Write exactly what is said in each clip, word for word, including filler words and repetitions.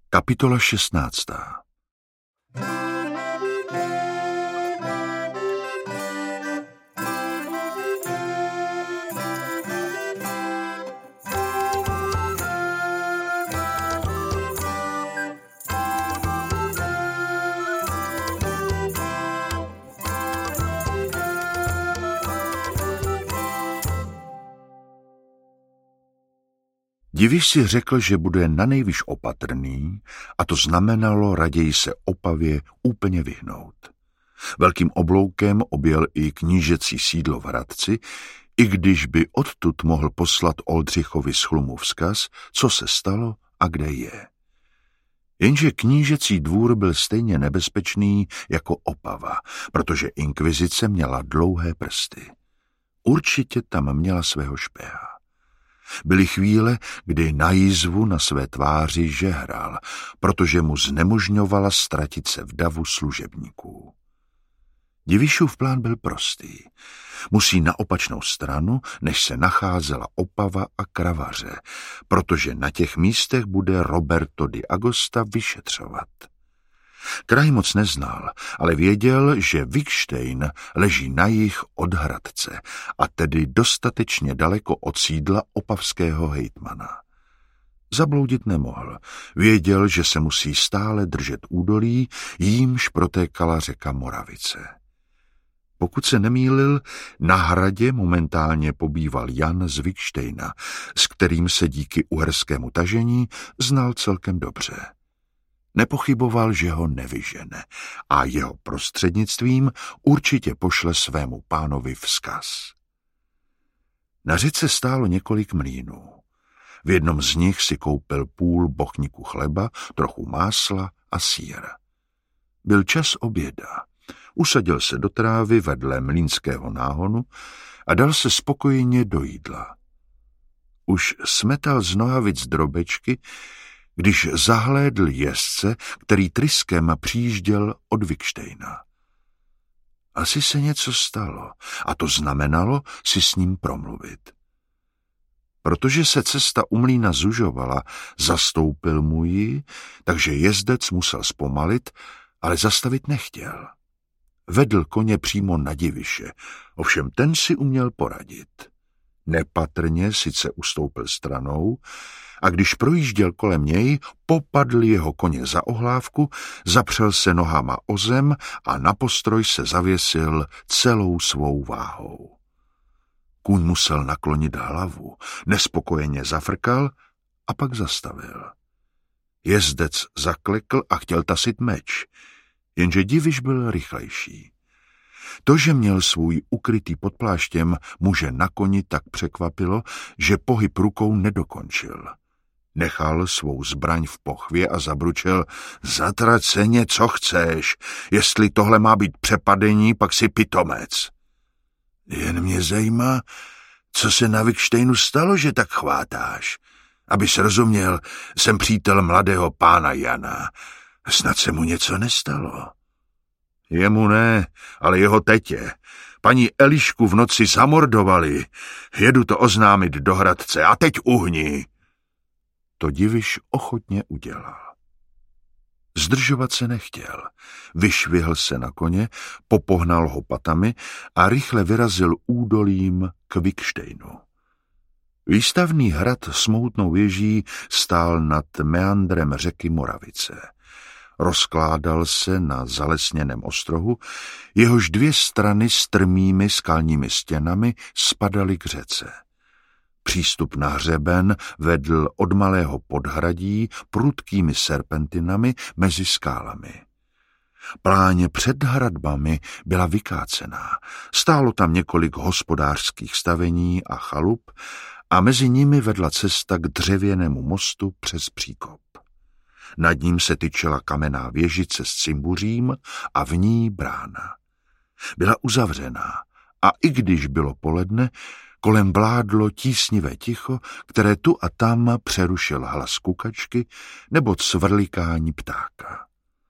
Kapitola šestnáctá. Diviš si řekl, že bude nanejvýš opatrný, a to znamenalo raději se Opavě úplně vyhnout. Velkým obloukem objel i knížecí sídlo v Hradci, i když by odtud mohl poslat Oldřichovi z Chlumu vzkaz, co se stalo a kde je. Jenže knížecí dvůr byl stejně nebezpečný jako Opava, protože inkvizice měla dlouhé prsty. Určitě tam měla svého špeha. Byly chvíle, kdy na jízvu na své tváři žehral, protože mu znemožňovala ztratit se v davu služebníků. Divišův plán byl prostý. Musí na opačnou stranu, než se nacházela Opava a Kravaře, protože na těch místech bude Roberto di Agosta vyšetřovat. Kraj moc neznal, ale věděl, že Vikštejn leží na jih od Hradce a tedy dostatečně daleko od sídla opavského hejtmana. Zabloudit nemohl. Věděl, že se musí stále držet údolí, jímž protékala řeka Moravice. Pokud se nemýlil, na hradě momentálně pobýval Jan z Vikštejna, s kterým se díky uherskému tažení znal celkem dobře. Nepochyboval, že ho nevyžene a jeho prostřednictvím určitě pošle svému pánovi vzkaz. Na řece stálo několik mlýnů. V jednom z nich si koupil půl bochníku chleba, trochu másla a sýr. Byl čas oběda. Usadil se do trávy vedle mlýnského náhonu a dal se spokojeně do jídla. Už smetal z nohavic drobečky, když zahlédl jezdce, který tryskem přijížděl od Vikštejna. Asi se něco stalo a to znamenalo si s ním promluvit. Protože se cesta u mlýna zužovala, zastoupil mu ji, takže jezdec musel zpomalit, ale zastavit nechtěl. Vedl koně přímo na Diviše, ovšem ten si uměl poradit. Nepatrně sice ustoupil stranou, a když projížděl kolem něj, popadl jeho koně za ohlávku, zapřel se nohama o zem a na postroj se zavěsil celou svou váhou. Kůň musel naklonit hlavu, nespokojeně zafrkal a pak zastavil. Jezdec zaklekl a chtěl tasit meč, jenže Diviš byl rychlejší. To, že měl svůj ukrytý pod pláštěm muže na koni, tak překvapilo, že pohyb rukou nedokončil. Nechal svou zbraň v pochvě a zabručel: zatraceně, co chceš, jestli tohle má být přepadení, pak si pitomec. Jen mě zajímá, co se na Vikštejnu stalo, že tak chvátáš. Abys rozuměl, jsem přítel mladého pána Jana. Snad se mu něco nestalo. Jemu ne, ale jeho tetě. Paní Elišku v noci zamordovali. Jedu to oznámit do Hradce a teď uhni. To Diviš ochotně udělal. Zdržovat se nechtěl. Vyšvihl se na koně, popohnal ho patami a rychle vyrazil údolím k Vikštejnu. Výstavný hrad s mohutnou věží stál nad meandrem řeky Moravice. Rozkládal se na zalesněném ostrohu, jehož dvě strany strmými skalními stěnami spadaly k řece. Přístup na hřeben vedl od malého podhradí prudkými serpentinami mezi skálami. Pláně před hradbami byla vykácená, stálo tam několik hospodářských stavení a chalup a mezi nimi vedla cesta k dřevěnému mostu přes příkop. Nad ním se tyčela kamenná věžice s cimbuřím a v ní brána. Byla uzavřená a i když bylo poledne, kolem vládlo tísnivé ticho, které tu a tam přerušil hlas kukačky nebo cvrlikání ptáka.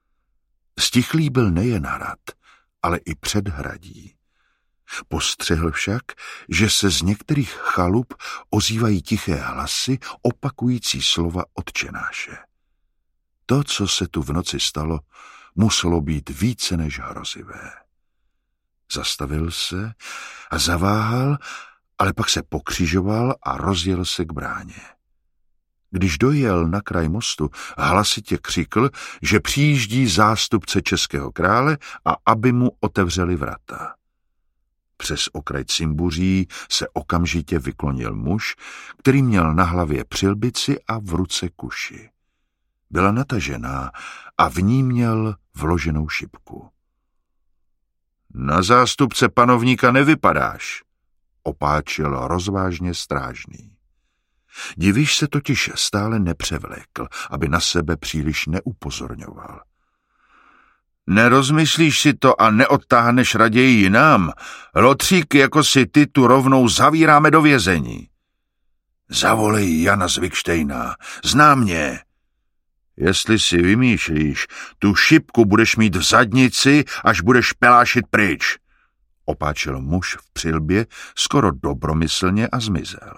Stichlý byl nejen hrad, ale i předhradí. Postřehl však, že se z některých chalup ozývají tiché hlasy opakující slova Otčenáše. To, co se tu v noci stalo, muselo být více než hrozivé. Zastavil se a zaváhal, ale pak se pokřižoval a rozjel se k bráně. Když dojel na kraj mostu, hlasitě křikl, že přijíždí zástupce českého krále a aby mu otevřeli vrata. Přes okraj cimbuří se okamžitě vyklonil muž, který měl na hlavě přilbici a v ruce kuši. Byla natažená a v ní měl vloženou šipku. Na zástupce panovníka nevypadáš, opáčil rozvážně strážný. Diviš se totiž stále nepřevlékl, aby na sebe příliš neupozorňoval. Nerozmyslíš si to a neodtáhneš raději jinam? Lotříky jako si ty tu rovnou zavíráme do vězení. Zavolej Jana z Vikštejna, zná mě. Jestli si vymýšlíš, tu šipku budeš mít v zadnici, až budeš pelášit pryč, opáčil muž v přilbě skoro dobromyslně a zmizel.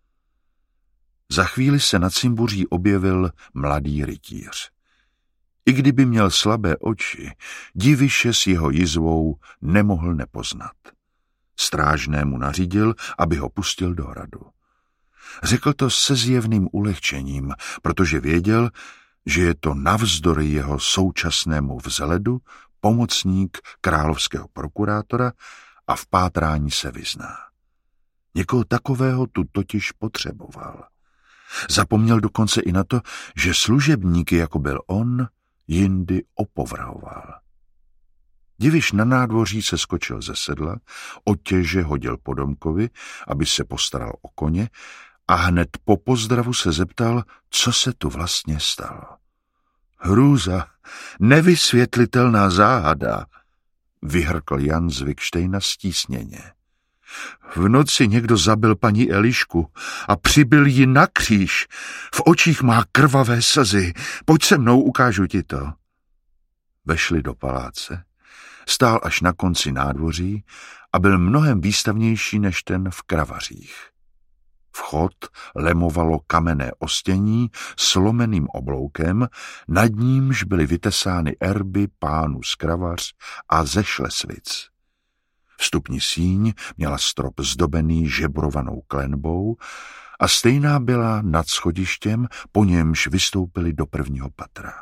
Za chvíli se na cimbuří objevil mladý rytíř. I kdyby měl slabé oči, Diviše s jeho jizvou nemohl nepoznat. Strážnému nařídil, aby ho pustil do hradu. Řekl to se zjevným ulehčením, protože věděl, že je to navzdory jeho současnému vzhledu pomocník královského prokurátora a v pátrání se vyzná. Někoho takového tu totiž potřeboval. Zapomněl dokonce i na to, že služebníky, jako byl on, jindy opovrhoval. Diviš na nádvoří se skočil ze sedla, otěže hodil po domkovi, aby se postaral o koně, a hned po pozdravu se zeptal, co se tu vlastně stalo. Hrůza, nevysvětlitelná záhada, vyhrkl Jan z Vikštejna stísněně. V noci někdo zabil paní Elišku a přibyl ji na kříž. V očích má krvavé slzy. Pojď se mnou, ukážu ti to. Vešli do paláce. Stál až na konci nádvoří a byl mnohem výstavnější než ten v Kravařích. Vchod lemovalo kamenné ostění s lomeným obloukem, nad nímž byly vytesány erby pánů z Kravař a ze Šlesvic. Vstupní síň měla strop zdobený žebrovanou klenbou a stejná byla nad schodištěm, po němž vystoupili do prvního patra.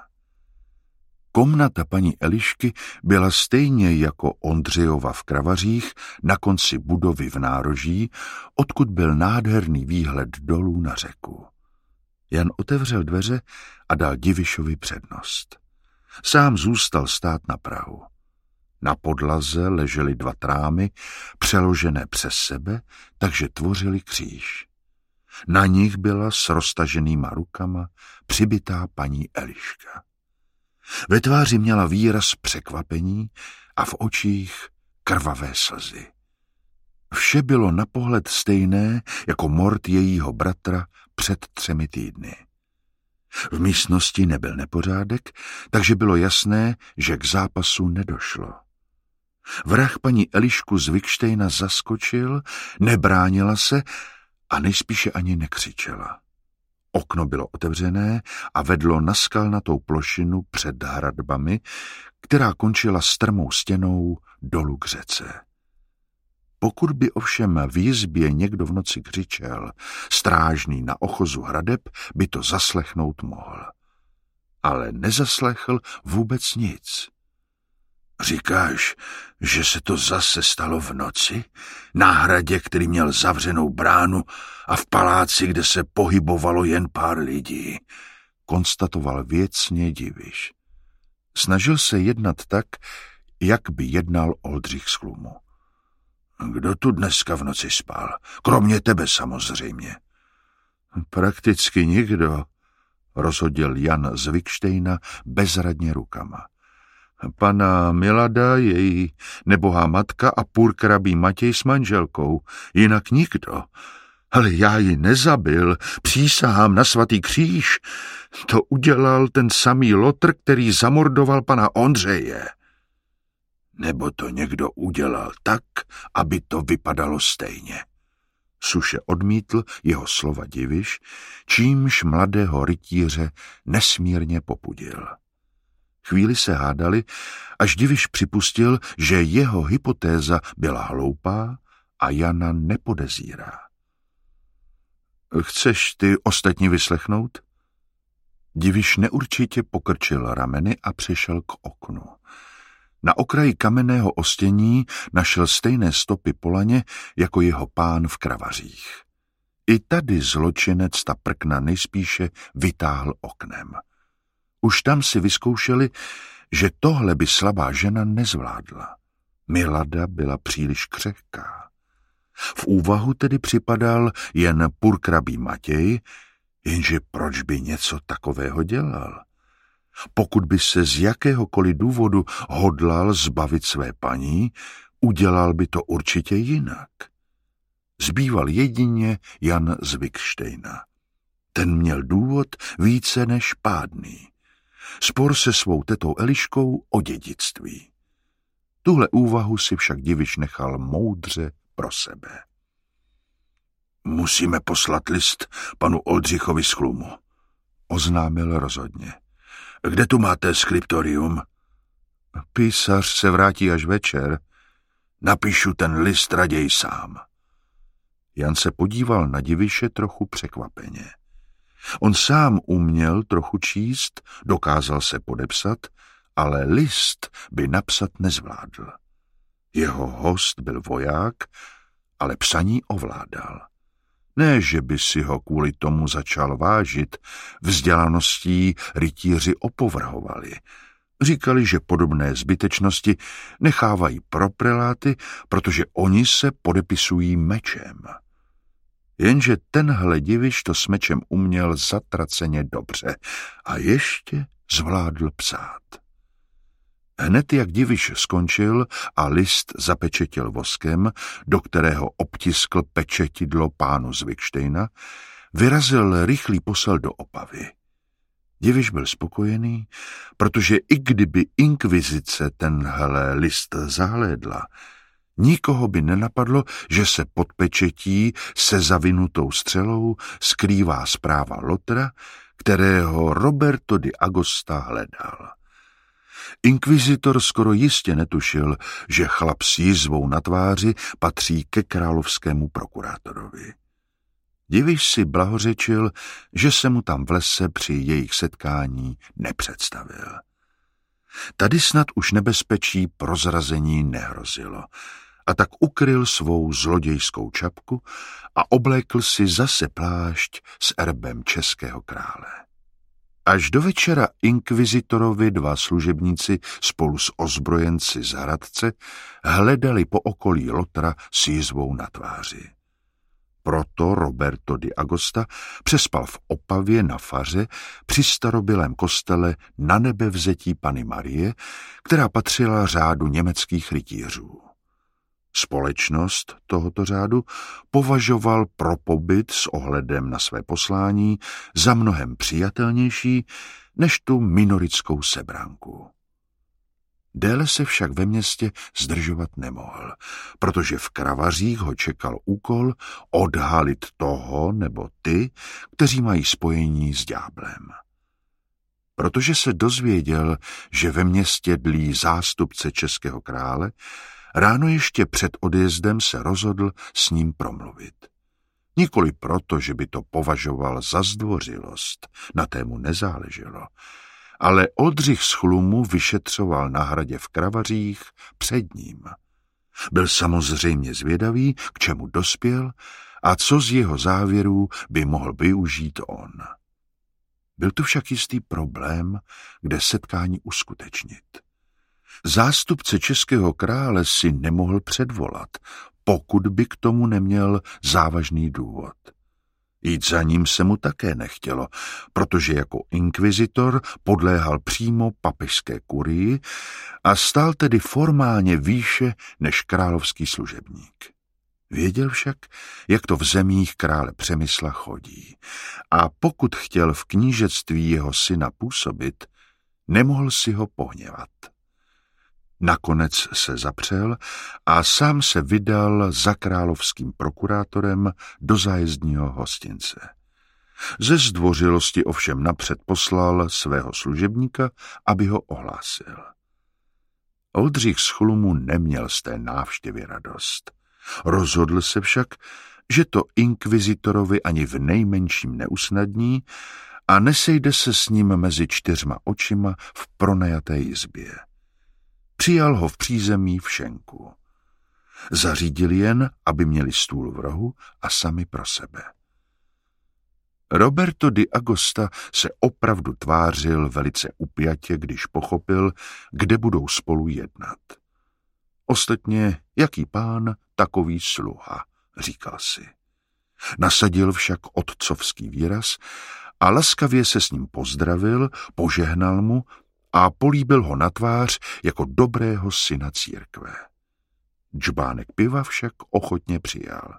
Komnata paní Elišky byla stejně jako Ondřejova v Kravařích na konci budovy v nároží, odkud byl nádherný výhled dolů na řeku. Jan otevřel dveře a dal Divišovi přednost. Sám zůstal stát na prahu. Na podlaze ležely dva trámy, přeložené přes sebe, takže tvořili kříž. Na nich byla s roztaženýma rukama přibitá paní Eliška. Ve tváři měla výraz překvapení a v očích krvavé slzy. Vše bylo na pohled stejné jako mort jejího bratra před třemi týdny. V místnosti nebyl nepořádek, takže bylo jasné, že k zápasu nedošlo. Vrah paní Elišku z Vikštejna zaskočil, nebránila se a nejspíše ani nekřičela. Okno bylo otevřené a vedlo na skalnatou plošinu před hradbami, která končila strmou stěnou dolů k řece. Pokud by ovšem v jizbě někdo v noci křičel, strážný na ochozu hradeb by to zaslechnout mohl. Ale nezaslechl vůbec nic. Říkáš, že se to zase stalo v noci? Na hradě, který měl zavřenou bránu a v paláci, kde se pohybovalo jen pár lidí, konstatoval věcně Diviš. Snažil se jednat tak, jak by jednal Oldřich z Chlumu. Kdo tu dneska v noci spal? Kromě tebe samozřejmě. Prakticky nikdo, rozhodil Jan z Vikštejna bezradně rukama. Pana Milada, její nebohá matka a purkrabí Matěj s manželkou, jinak nikdo. Ale já ji nezabil, přísahám na svatý kříž. To udělal ten samý Lotr, který zamordoval pana Ondřeje. Nebo to někdo udělal tak, aby to vypadalo stejně. Suše odmítl jeho slova Diviš, čímž mladého rytíře nesmírně popudil. Chvíli se hádali, až Diviš připustil, že jeho hypotéza byla hloupá a Jana nepodezírá. Chceš ty ostatní vyslechnout? Diviš neurčitě pokrčil rameny a přišel k oknu. Na okraji kamenného ostění našel stejné stopy po laně jako jeho pán v Kravařích. I tady zločinec ta prkna nejspíše vytáhl oknem. Už tam si vyzkoušeli, že tohle by slabá žena nezvládla. Milada byla příliš křehká. V úvahu tedy připadal jen purkrabí Matěj, jenže proč by něco takového dělal? Pokud by se z jakéhokoliv důvodu hodlal zbavit své paní, udělal by to určitě jinak. Zbýval jedině Jan z Wittgensteina. Ten měl důvod více než pádný. Spor se svou tetou Eliškou o dědictví. Tuhle úvahu si však Diviš nechal moudře pro sebe. Musíme poslat list panu Oldřichovi z Chlumu, oznámil rozhodně. Kde tu máte skriptorium? Písař se vrátí až večer. Napíšu ten list raději sám. Jan se podíval na Diviše trochu překvapeně. On sám uměl trochu číst, dokázal se podepsat, ale list by napsat nezvládl. Jeho host byl voják, ale psaní ovládal. Ne, že by si ho kvůli tomu začal vážit, vzdělaností rytíři opovrhovali. Říkali, že podobné zbytečnosti nechávají pro preláty, protože oni se podepisují mečem. Jenže tenhle Diviš to s mečem uměl zatraceně dobře a ještě zvládl psát. Hned jak Diviš skončil a list zapečetil voskem, do kterého obtiskl pečetidlo pánu z Wittgensteina, vyrazil rychlý posel do Opavy. Diviš byl spokojený, protože i kdyby inkvizice tenhle list zahlédla, nikoho by nenapadlo, že se pod pečetí se zavinutou střelou skrývá zpráva Lotra, kterého Roberto di Agosta hledal. Inkvizitor skoro jistě netušil, že chlap s jizvou na tváři patří ke královskému prokurátorovi. Diviš si blahořečil, že se mu tam v lese při jejich setkání nepředstavil. Tady snad už nebezpečí prozrazení nehrozilo, a tak ukryl svou zlodějskou čapku a oblékl si zase plášť s erbem českého krále. Až do večera inkvizitorovi dva služebníci spolu s ozbrojenci z Hradce hledali po okolí Lotra s jizvou na tváři. Proto Roberto di Agosta přespal v Opavě na faře při starobylém kostele Na nebevzetí Panny Marie, která patřila řádu německých rytířů. Společnost tohoto řádu považoval pro pobyt s ohledem na své poslání za mnohem přijatelnější než tu minoritskou sebranku. Déle se však ve městě zdržovat nemohl, protože v Kravařích ho čekal úkol odhalit toho nebo ty, kteří mají spojení s ďáblem. Protože se dozvěděl, že ve městě dlí zástupce českého krále, ráno ještě před odjezdem se rozhodl s ním promluvit. Nikoli proto, že by to považoval za zdvořilost, na tému nezáleželo, ale Oldřich z Chlumu vyšetřoval na hradě v Kravařích před ním. Byl samozřejmě zvědavý, k čemu dospěl a co z jeho závěrů by mohl využít on. Byl tu však jistý problém, kde setkání uskutečnit. Zástupce českého krále si nemohl předvolat, pokud by k tomu neměl závažný důvod. Jít za ním se mu také nechtělo, protože jako inkvizitor podléhal přímo papežské kurii a stál tedy formálně výše než královský služebník. Věděl však, jak to v zemích krále Přemysla chodí, a pokud chtěl v knížectví jeho syna působit, nemohl si ho pohněvat. Nakonec se zapřel a sám se vydal za královským prokurátorem do zájezdního hostince. Ze zdvořilosti ovšem napřed poslal svého služebníka, aby ho ohlásil. Oldřich z Chlumu neměl z té návštěvy radost. Rozhodl se však, že to inkvizitorovi ani v nejmenším neusnadní a nesejde se s ním mezi čtyřma očima v pronajaté jizbě. Přijal ho v přízemí v šenku. Zařídil jen, aby měli stůl v rohu a sami pro sebe. Roberto di Agosta se opravdu tvářil velice upjatě, když pochopil, kde budou spolu jednat. Ostatně, jaký pán, takový sluha, říkal si. Nasadil však otcovský výraz a laskavě se s ním pozdravil, požehnal mu a políbil ho na tvář jako dobrého syna církve. Džbánek piva však ochotně přijal.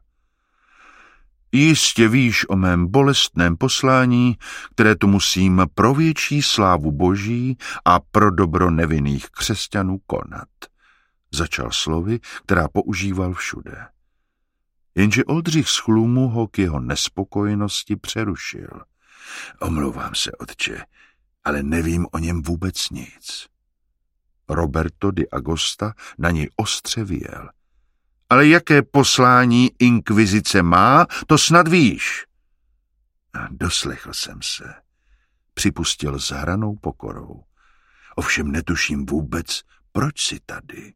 Jistě víš o mém bolestném poslání, které tu musím pro větší slávu Boží a pro dobro nevinných křesťanů konat. Začal slovy, která používal všude. Jenže Oldřich z Chlumu ho k jeho nespokojenosti přerušil. Omlouvám se, otče, ale nevím o něm vůbec nic. Roberto di Agosta na něj ostře vyjel. Ale jaké poslání inkvizice má, to snad víš. Doslechl jsem se. Připustil s hranou pokorou. Ovšem netuším vůbec, proč jsi tady.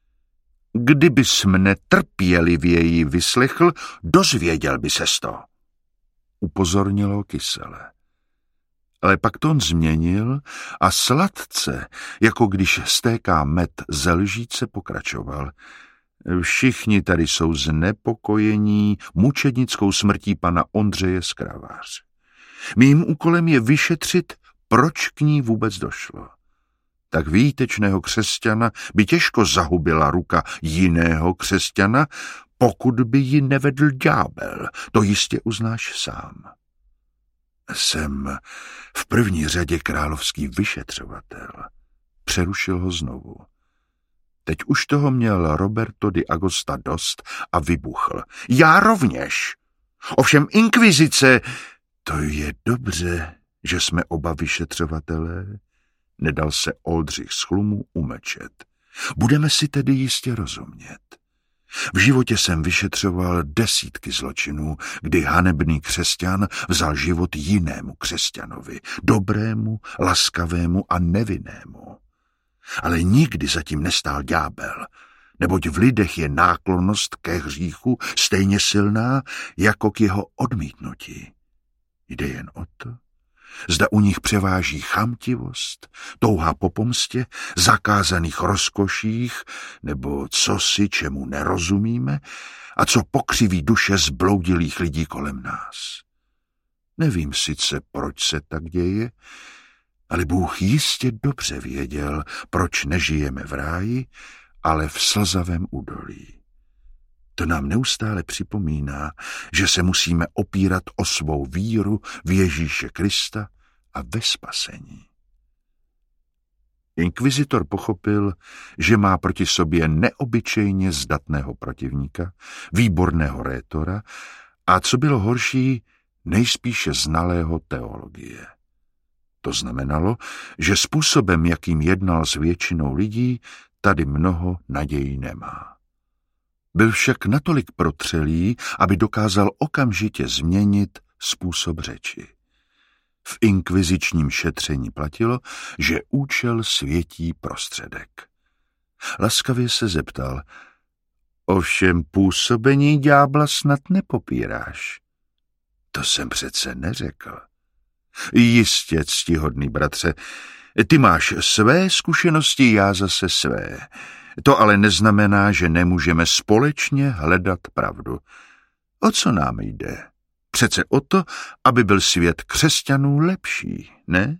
Kdybys mne trpělivěji vyslechl, dozvěděl by ses to. Upozornilo kysele. Ale pak tón změnil a sladce, jako když stéká med ze lžíce, pokračoval. Všichni tady jsou znepokojení mučednickou smrtí pana Ondřeje z Kravář. Mým úkolem je vyšetřit, proč k ní vůbec došlo. Tak výtečného křesťana by těžko zahubila ruka jiného křesťana, pokud by ji nevedl ďábel, to jistě uznáš sám. Jsem v první řadě královský vyšetřovatel. Přerušil ho znovu. Teď už toho měl Roberto di Agosta dost a vybuchl. Já rovněž. Ovšem inkvizice, to je dobře, že jsme oba vyšetřovatelé. Nedal se Oldřich z Chlumu umlčet. Budeme si tedy jistě rozumět. V životě jsem vyšetřoval desítky zločinů, kdy hanebný křesťan vzal život jinému křesťanovi, dobrému, laskavému a nevinnému. Ale nikdy zatím nestál ďábel, neboť v lidech je náklonnost ke hříchu stejně silná, jako k jeho odmítnutí. Jde jen o to, zda u nich převáží chamtivost, touha po pomstě, zakázaných rozkoších, nebo cosi, čemu nerozumíme, a co pokřiví duše zbloudilých lidí kolem nás. Nevím sice, proč se tak děje, ale Bůh jistě dobře věděl, proč nežijeme v ráji, ale v slzavém údolí. To nám neustále připomíná, že se musíme opírat o svou víru v Ježíše Krista a ve spasení. Inkvizitor pochopil, že má proti sobě neobyčejně zdatného protivníka, výborného rétora a, co bylo horší, nejspíše znalého teologie. To znamenalo, že způsobem, jakým jednal s většinou lidí, tady mnoho nadějí nemá. Byl však natolik protřelý, aby dokázal okamžitě změnit způsob řeči. V inkvizičním šetření platilo, že účel světí prostředek. Laskavě se zeptal, ovšem působení ďábla snad nepopíráš. To jsem přece neřekl. Jistě, ctihodný bratře, ty máš své zkušenosti, já zase své. To ale neznamená, že nemůžeme společně hledat pravdu. O co nám jde? Přece o to, aby byl svět křesťanů lepší, ne?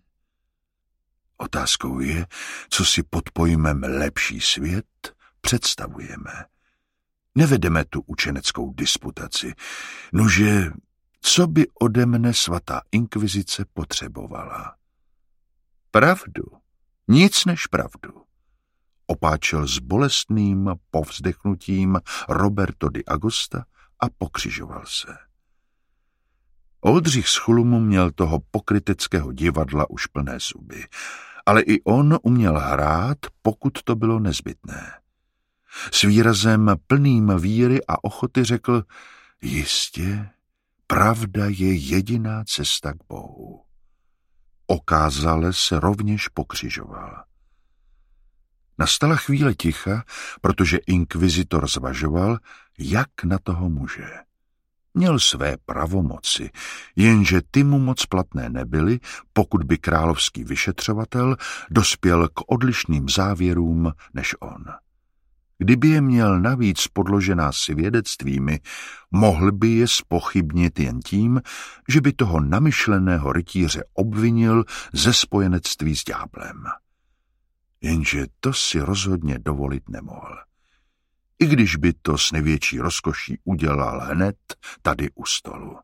Otázkou je, co si pod pojmem lepší svět představujeme. Nevedeme tu učeneckou disputaci. Nože, co by ode mne svatá inkvizice potřebovala? Pravdu. Nic než pravdu. opáčel s bolestným povzdechnutím Roberto di Agosta a pokřižoval se. Oldřich z Chulumu měl toho pokryteckého divadla už plné zuby, ale i on uměl hrát, pokud to bylo nezbytné. S výrazem plným víry a ochoty řekl: jistě, pravda je jediná cesta k Bohu. Okázale se rovněž pokřižoval. Nastala chvíle ticha, protože inkvizitor zvažoval, jak na toho muže. Měl své pravomoci, jenže ty mu moc platné nebyly, pokud by královský vyšetřovatel dospěl k odlišným závěrům než on. Kdyby je měl navíc podložená svědectvími, mohl by je zpochybnit jen tím, že by toho namyšleného rytíře obvinil ze spojenectví s ďáblem. Jenže to si rozhodně dovolit nemohl. I když by to s největší rozkoší udělal hned tady u stolu.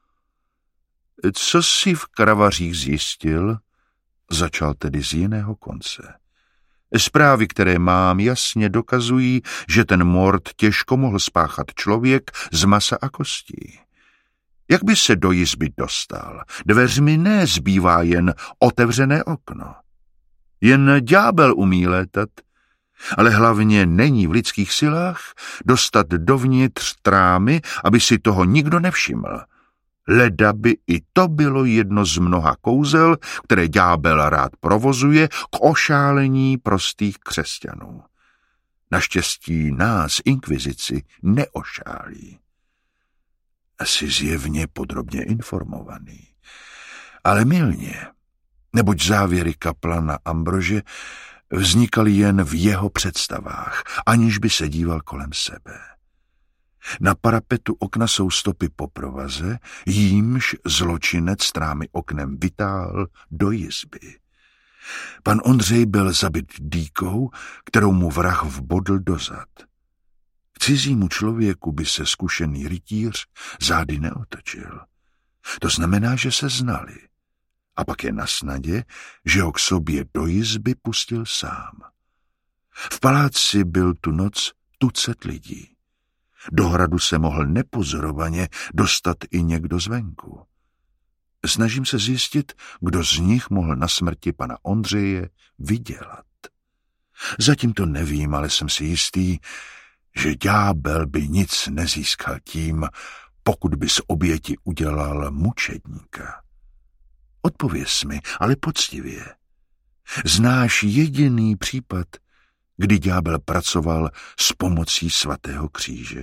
Co si v Kravařích zjistil, začal tedy z jiného konce. Zprávy, které mám, jasně dokazují, že ten mord těžko mohl spáchat člověk z masa a kostí. Jak by se do jizby dostal? Dveřmi ne, zbývá jen otevřené okno. Jen ďábel umí létat, ale hlavně není v lidských silách dostat dovnitř trámy, aby si toho nikdo nevšiml. Leda by i to bylo jedno z mnoha kouzel, které ďábel rád provozuje k ošálení prostých křesťanů. Naštěstí nás, inkvizici, neošálí. Asi zjevně podrobně informovaný, ale mylně, neboť závěry kaplana Ambrože vznikaly jen v jeho představách, aniž by se díval kolem sebe. Na parapetu okna jsou stopy po provaze, jímž zločinec trámy oknem vytáhl do jizby. Pan Ondřej byl zabit dýkou, kterou mu vrah vbodl do zad. K cizímu člověku by se zkušený rytíř zády neotočil. To znamená, že se znali. A pak je na snadě, že ho k sobě do jizby pustil sám. V paláci byl tu noc tucet lidí. Do hradu se mohl nepozorovaně dostat i někdo zvenku. Snažím se zjistit, kdo z nich mohl na smrti pana Ondřeje vydělat. Zatím to nevím, ale jsem si jistý, že ďábel by nic nezískal tím, pokud by z oběti udělal mučedníka. Odpověz mi, ale poctivě. Znáš jediný případ, kdy ďábel pracoval s pomocí svatého kříže?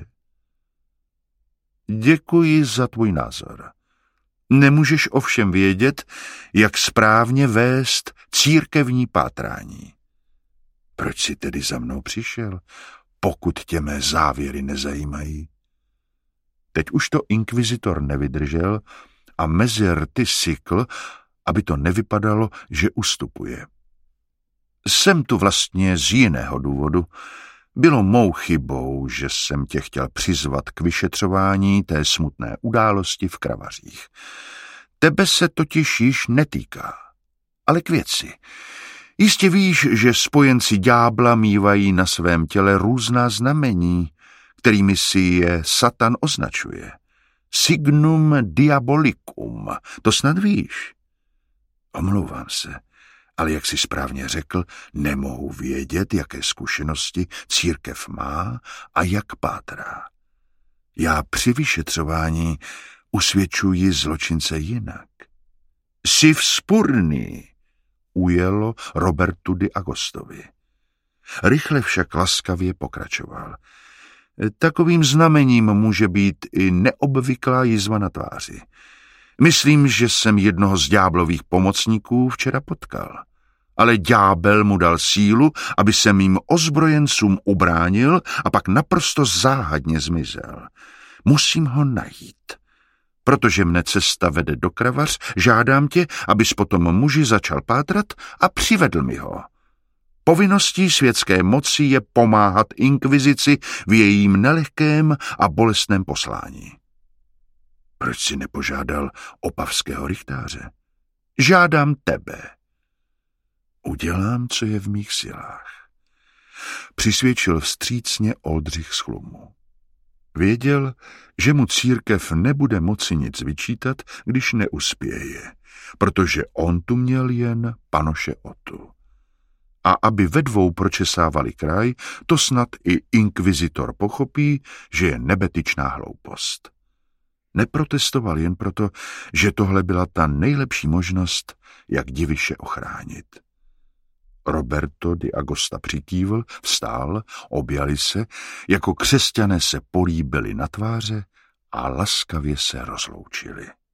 Děkuji za tvůj názor. Nemůžeš ovšem vědět, jak správně vést církevní pátrání. Proč jsi tedy za mnou přišel, pokud tě mé závěry nezajímají? Teď už to inkvizitor nevydržel a mezi rty sykl, aby to nevypadalo, že ustupuje. Jsem tu vlastně z jiného důvodu. Bylo mou chybou, že jsem tě chtěl přizvat k vyšetřování té smutné události v Kravařích. Tebe se totiž již netýká, ale k věci. Jistě víš, že spojenci ďábla mívají na svém těle různá znamení, kterými si je Satan označuje. Signum diabolicum, to snad víš. Omlouvám se, ale jak jsi správně řekl, nemohu vědět, jaké zkušenosti církev má a jak pátrá. Já při vyšetřování usvědčuji zločince jinak. Jsi vzpurný, ujelo Robertu di Agostovi. Rychle však laskavě pokračoval. Takovým znamením může být i neobvyklá jizva na tváři. Myslím, že jsem jednoho z ďáblových pomocníků včera potkal. Ale ďábel mu dal sílu, aby se mým ozbrojencům ubránil a pak naprosto záhadně zmizel. Musím ho najít. Protože mne cesta vede do Kravař, žádám tě, abys potom muži začal pátrat a přivedl mi ho. Povinností světské moci je pomáhat inkvizici v jejím nelehkém a bolestném poslání. Proč si nepožádal opavského rychtáře? Žádám tebe. Udělám, co je v mých silách. přisvědčil vstřícně Oldřich z Chlumu. Věděl, že mu církev nebude moci nic vyčítat, když neuspěje, protože on tu měl jen panoše Otu. A aby ve dvou pročesávali kraj, to snad i inkvizitor pochopí, že je nebetyčná hloupost. Neprotestoval jen proto, že tohle byla ta nejlepší možnost, jak Diviše ochránit. Roberto di Agosta přikývl, vstál, objali se, jako křesťané se políbili na tváře a laskavě se rozloučili.